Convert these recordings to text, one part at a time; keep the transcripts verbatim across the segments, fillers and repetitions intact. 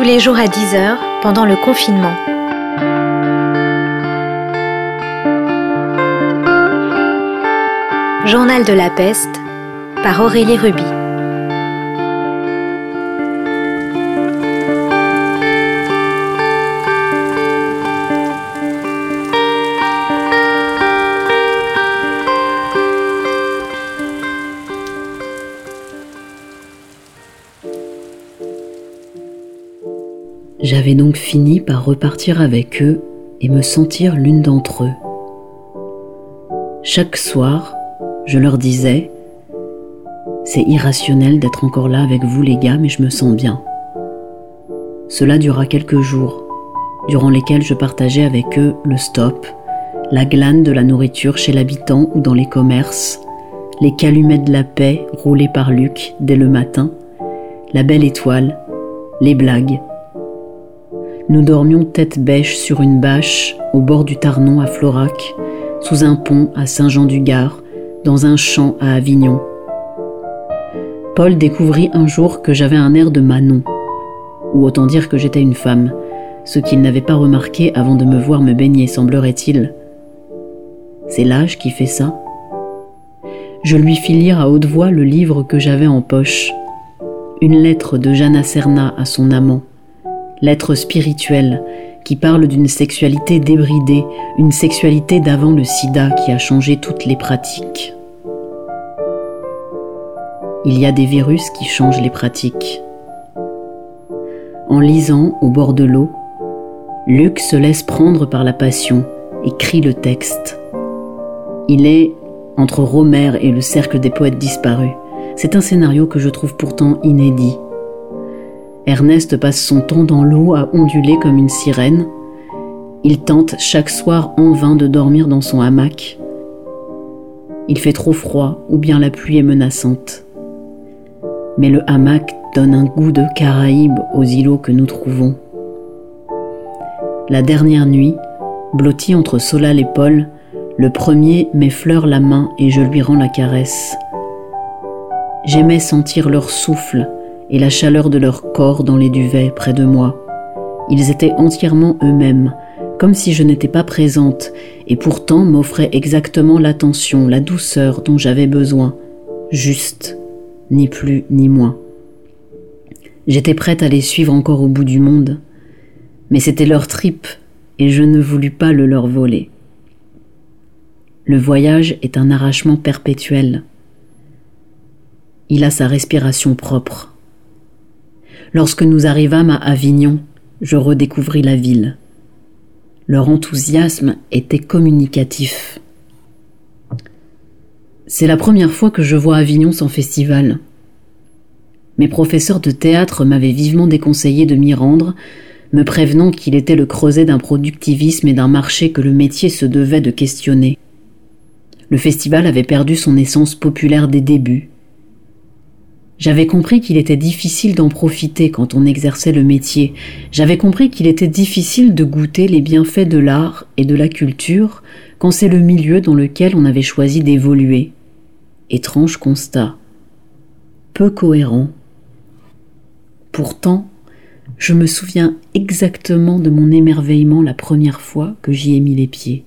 les jours à dix heures pendant le confinement. Journal de la peste par Aurélie Ruby. J'avais donc fini par repartir avec eux et me sentir l'une d'entre eux. Chaque soir, je leur disais « C'est irrationnel d'être encore là avec vous les gars, mais je me sens bien ». Cela dura quelques jours, durant lesquels je partageais avec eux le stop, la glane de la nourriture chez l'habitant ou dans les commerces, les calumets de la paix roulés par Luc dès le matin, la belle étoile, les blagues. Nous dormions tête bêche sur une bâche au bord du Tarnon à Florac, sous un pont à Saint-Jean-du-Gard, dans un champ à Avignon. Paul découvrit un jour que j'avais un air de Manon, ou autant dire que j'étais une femme, ce qu'il n'avait pas remarqué avant de me voir me baigner, semblerait-il. C'est l'âge qui fait ça. Je lui fis lire à haute voix le livre que j'avais en poche, une lettre de Jeanne Serna à son amant, lettre spirituelle qui parle d'une sexualité débridée, une sexualité d'avant le sida qui a changé toutes les pratiques. Il y a des virus qui changent les pratiques. En lisant au bord de l'eau, Luc se laisse prendre par la passion et crie le texte. Il est entre Romère et le cercle des poètes disparus. C'est un scénario que je trouve pourtant inédit. Ernest passe son temps dans l'eau à onduler comme une sirène. Il tente chaque soir en vain de dormir dans son hamac. Il fait trop froid ou bien la pluie est menaçante. Mais le hamac donne un goût de Caraïbes aux îlots que nous trouvons. La dernière nuit, blotti entre Solal et Paul, le premier m'effleure la main et je lui rends la caresse. J'aimais sentir leur souffle et la chaleur de leur corps dans les duvets près de moi. Ils étaient entièrement eux-mêmes, comme si je n'étais pas présente, et pourtant m'offraient exactement l'attention, la douceur dont j'avais besoin, juste, ni plus ni moins. J'étais prête à les suivre encore au bout du monde, mais c'était leur trip, et je ne voulus pas le leur voler. Le voyage est un arrachement perpétuel. Il a sa respiration propre. Lorsque nous arrivâmes à Avignon, je redécouvris la ville. Leur enthousiasme était communicatif. C'est la première fois que je vois Avignon sans festival. Mes professeurs de théâtre m'avaient vivement déconseillé de m'y rendre, me prévenant qu'il était le creuset d'un productivisme et d'un marché que le métier se devait de questionner. Le festival avait perdu son essence populaire des débuts. J'avais compris qu'il était difficile d'en profiter quand on exerçait le métier. J'avais compris qu'il était difficile de goûter les bienfaits de l'art et de la culture quand c'est le milieu dans lequel on avait choisi d'évoluer. Étrange constat. Peu cohérent. Pourtant, je me souviens exactement de mon émerveillement la première fois que j'y ai mis les pieds.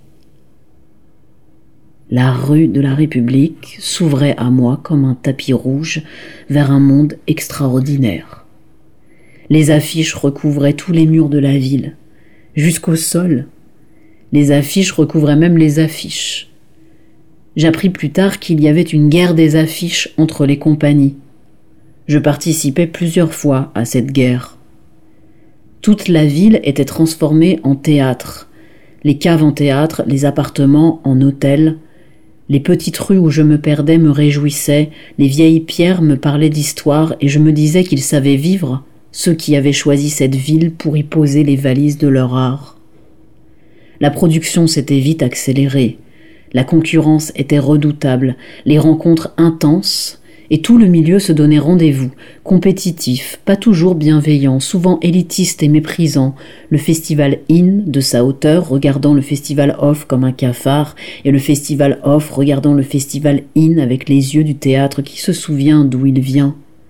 La rue de la République s'ouvrait à moi comme un tapis rouge vers un monde extraordinaire. Les affiches recouvraient tous les murs de la ville, jusqu'au sol. Les affiches recouvraient même les affiches. J'appris plus tard qu'il y avait une guerre des affiches entre les compagnies. Je participais plusieurs fois à cette guerre. Toute la ville était transformée en théâtre. Les caves en théâtre, les appartements en hôtels. Les petites rues où je me perdais me réjouissaient, les vieilles pierres me parlaient d'histoire et je me disais qu'ils savaient vivre, ceux qui avaient choisi cette ville pour y poser les valises de leur art. La production s'était vite accélérée, la concurrence était redoutable, les rencontres intenses, et tout le milieu se donnait rendez-vous, compétitif, pas toujours bienveillant, souvent élitiste et méprisant, le festival in de sa hauteur regardant le festival off comme un cafard, et le festival off regardant le festival in avec les yeux du théâtre qui se souvient d'où il vient.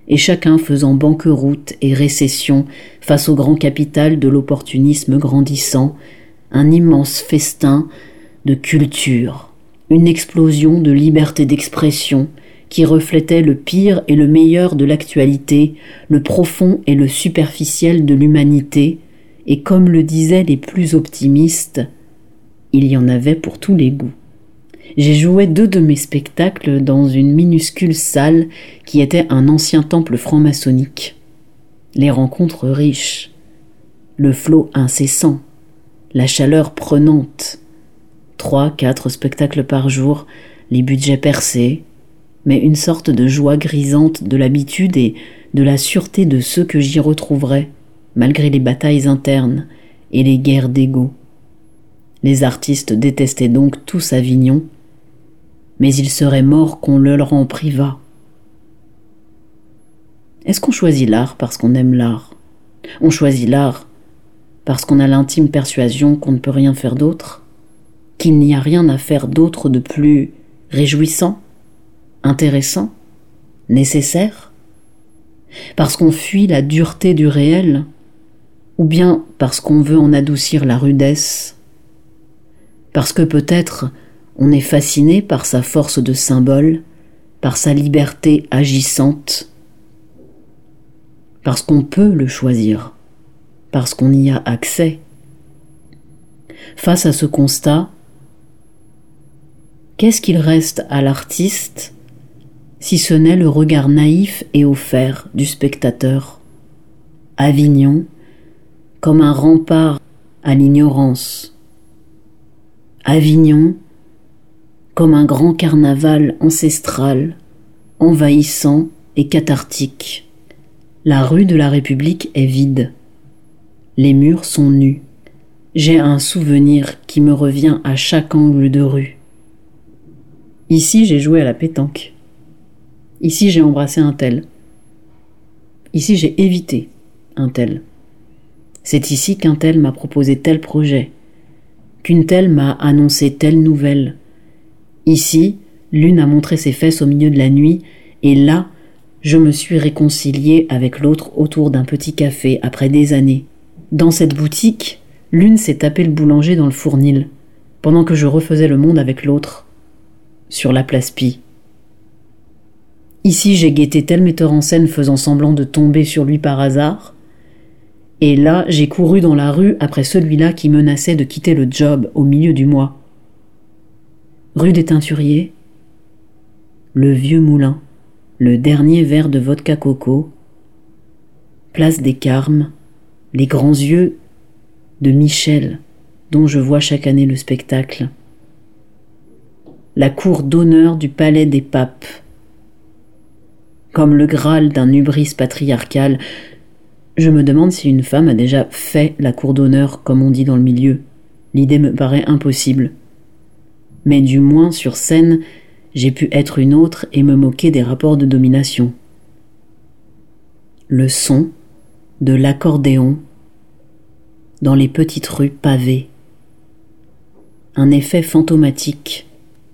et chacun faisant banqueroute et récession face au grand capital de l'opportunisme grandissant, un immense festin de culture, une explosion de liberté d'expression qui reflétait le pire et le meilleur de l'actualité, le profond et le superficiel de l'humanité, et comme le disaient les plus optimistes, il y en avait pour tous les goûts. J'ai joué deux de mes spectacles dans une minuscule salle qui était un ancien temple franc-maçonnique. Les rencontres riches, le flot incessant, la chaleur prenante, trois, quatre spectacles par jour, les budgets percés, mais une sorte de joie grisante de l'habitude et de la sûreté de ceux que j'y retrouverais, malgré les batailles internes et les guerres d'ego. Les artistes détestaient donc tous Avignon, mais ils seraient morts qu'on le leur en privât. Est-ce qu'on choisit l'art parce qu'on aime l'art? On choisit l'art parce qu'on a l'intime persuasion qu'on ne peut rien faire d'autre, qu'il n'y a rien à faire d'autre de plus réjouissant, intéressant, nécessaire, parce qu'on fuit la dureté du réel, ou bien parce qu'on veut en adoucir la rudesse, parce que peut-être on est fasciné par sa force de symbole, par sa liberté agissante, parce qu'on peut le choisir, parce qu'on y a accès. Face à ce constat, qu'est-ce qu'il reste à l'artiste si ce n'est le regard naïf et offert du spectateur? Avignon, comme un rempart à l'ignorance. Avignon, comme un grand carnaval ancestral, envahissant et cathartique. La rue de la République est vide. Les murs sont nus. J'ai un souvenir qui me revient à chaque angle de rue. Ici, j'ai joué à la pétanque. Ici, j'ai embrassé un tel. Ici, j'ai évité un tel. C'est ici qu'un tel m'a proposé tel projet, qu'une telle m'a annoncé telle nouvelle. Ici, l'une a montré ses fesses au milieu de la nuit, et là, je me suis réconcilié avec l'autre autour d'un petit café après des années. Dans cette boutique, l'une s'est tapé le boulanger dans le fournil, pendant que je refaisais le monde avec l'autre, sur la place Pi. Ici, j'ai guetté tel metteur en scène faisant semblant de tomber sur lui par hasard, et là, j'ai couru dans la rue après celui-là qui menaçait de quitter le job au milieu du mois. Rue des Teinturiers, le vieux moulin, le dernier verre de vodka coco, place des Carmes, les grands yeux de Michel, dont je vois chaque année le spectacle, la cour d'honneur du palais des papes, comme le Graal d'un hubris patriarcal. Je me demande si une femme a déjà fait la cour d'honneur, comme on dit dans le milieu. L'idée me paraît impossible. Mais du moins, sur scène, j'ai pu être une autre et me moquer des rapports de domination. Le son de l'accordéon dans les petites rues pavées. Un effet fantomatique.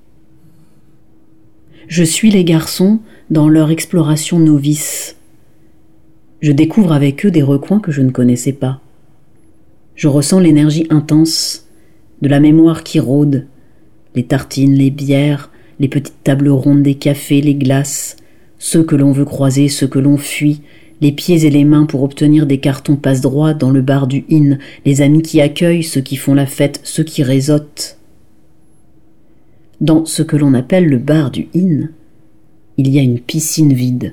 Je suis les garçons dans leur exploration novice. Je découvre avec eux des recoins que je ne connaissais pas. Je ressens l'énergie intense de la mémoire qui rôde, les tartines, les bières, les petites tables rondes des cafés, les glaces, ceux que l'on veut croiser, ceux que l'on fuit, les pieds et les mains pour obtenir des cartons passe-droit dans le bar du Inn, les amis qui accueillent, ceux qui font la fête, ceux qui réseautent. Dans ce que l'on appelle le bar du Inn, il y a une piscine vide.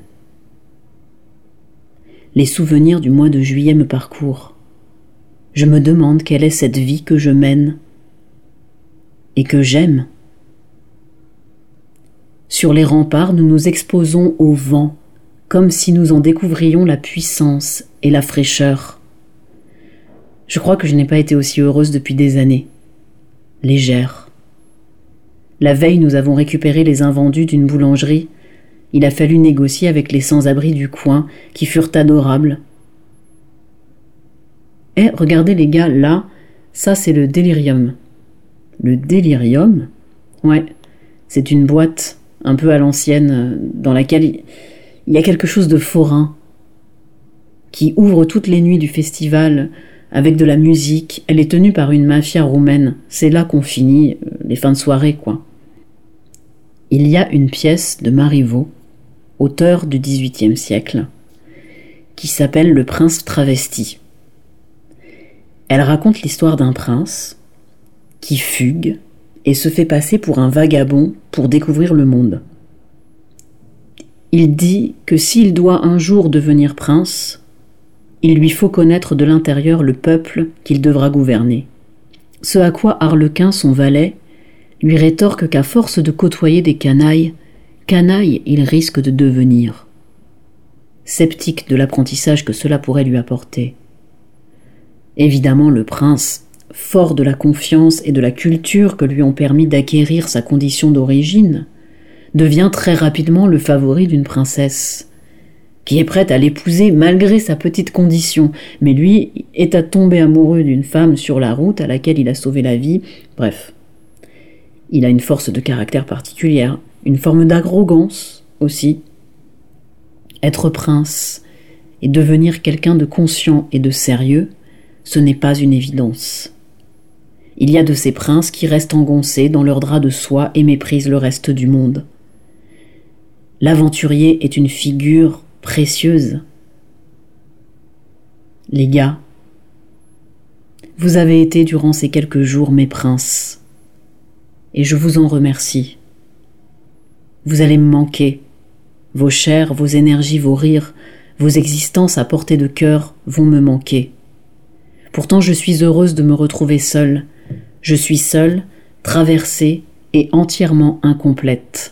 Les souvenirs du mois de juillet me parcourent. Je me demande quelle est cette vie que je mène et que j'aime. Sur les remparts, nous nous exposons au vent, comme si nous en découvrions la puissance et la fraîcheur. Je crois que je n'ai pas été aussi heureuse depuis des années. Légère. La veille, nous avons récupéré les invendus d'une boulangerie. Il a fallu négocier avec les sans-abri du coin, qui furent adorables. Eh, regardez les gars, là, ça c'est le délirium. Le délirium? Ouais, c'est une boîte un peu à l'ancienne, dans laquelle Il y a quelque chose de forain qui ouvre toutes les nuits du festival avec de la musique. Elle est tenue par une mafia roumaine. C'est là qu'on finit les fins de soirée, quoi. Il y a une pièce de Marivaux, auteur du dix-huitième siècle, qui s'appelle Le Prince travesti. Elle raconte l'histoire d'un prince qui fugue et se fait passer pour un vagabond pour découvrir le monde. Il dit que s'il doit un jour devenir prince, il lui faut connaître de l'intérieur le peuple qu'il devra gouverner. Ce à quoi Arlequin, son valet, lui rétorque qu'à force de côtoyer des canailles, canaille il risque de devenir. Sceptique de l'apprentissage que cela pourrait lui apporter. Évidemment, le prince, fort de la confiance et de la culture que lui ont permis d'acquérir sa condition d'origine, devient très rapidement le favori d'une princesse, qui est prête à l'épouser malgré sa petite condition, mais lui est à tomber amoureux d'une femme sur la route à laquelle il a sauvé la vie. Bref, il a une force de caractère particulière, une forme d'arrogance aussi. Être prince et devenir quelqu'un de conscient et de sérieux, ce n'est pas une évidence. Il y a de ces princes qui restent engoncés dans leur drap de soie et méprisent le reste du monde. L'aventurier est une figure précieuse. Les gars, vous avez été durant ces quelques jours mes princes, et je vous en remercie. Vous allez me manquer. Vos chairs, vos énergies, vos rires, vos existences à portée de cœur vont me manquer. Pourtant, je suis heureuse de me retrouver seule. Je suis seule, traversée et entièrement incomplète.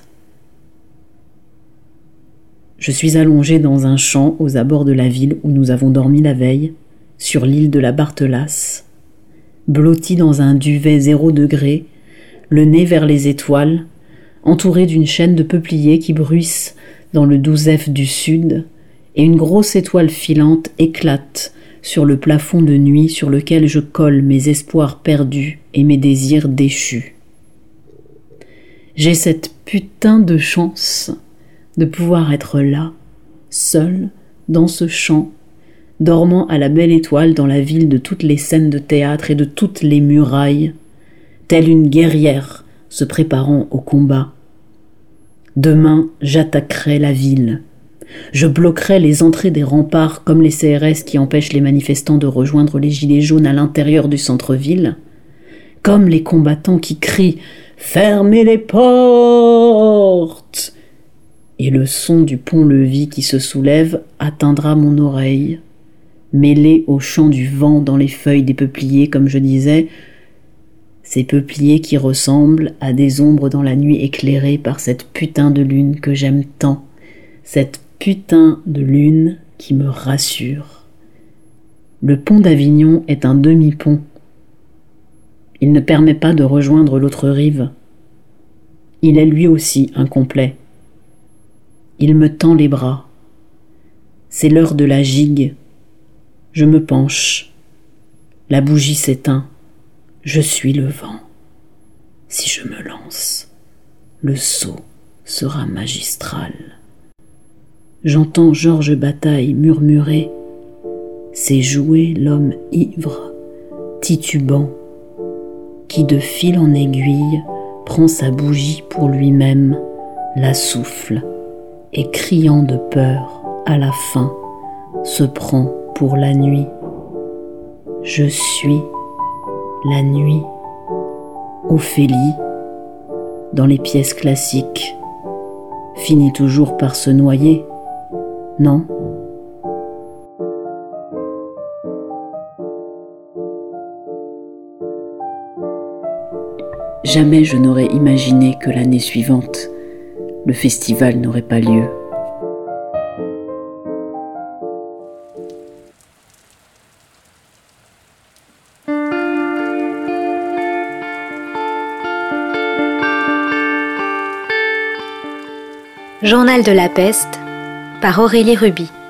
Je suis allongée dans un champ aux abords de la ville où nous avons dormi la veille, sur l'île de la Barthelasse, blottie dans un duvet zéro degré, le nez vers les étoiles, entourée d'une chaîne de peupliers qui bruissent dans le Douzef du sud, et une grosse étoile filante éclate sur le plafond de nuit sur lequel je colle mes espoirs perdus et mes désirs déchus. J'ai cette putain de chance de pouvoir être là, seule, dans ce champ, dormant à la belle étoile dans la ville de toutes les scènes de théâtre et de toutes les murailles, telle une guerrière se préparant au combat. Demain, j'attaquerai la ville. Je bloquerai les entrées des remparts comme les C R S qui empêchent les manifestants de rejoindre les gilets jaunes à l'intérieur du centre-ville, comme les combattants qui crient « Fermez les portes !» et le son du pont-levis qui se soulève atteindra mon oreille, mêlé au chant du vent dans les feuilles des peupliers, comme je disais, ces peupliers qui ressemblent à des ombres dans la nuit éclairée par cette putain de lune que j'aime tant, cette putain de lune qui me rassure. Le pont d'Avignon est un demi-pont. Il ne permet pas de rejoindre l'autre rive. Il est lui aussi incomplet. Il me tend les bras. C'est l'heure de la gigue. Je me penche. La bougie s'éteint. Je suis le vent. Si je me lance, le saut sera magistral. J'entends Georges Bataille murmurer « C'est jouer l'homme ivre, titubant, qui de fil en aiguille prend sa bougie pour lui-même, la souffle, et criant de peur, à la fin, se prend pour la nuit. Je suis la nuit. » Ophélie, dans les pièces classiques, finit toujours par se noyer, non ? Jamais je n'aurais imaginé que l'année suivante, le festival n'aurait pas lieu. Journal de la peste par Aurélie Ruby.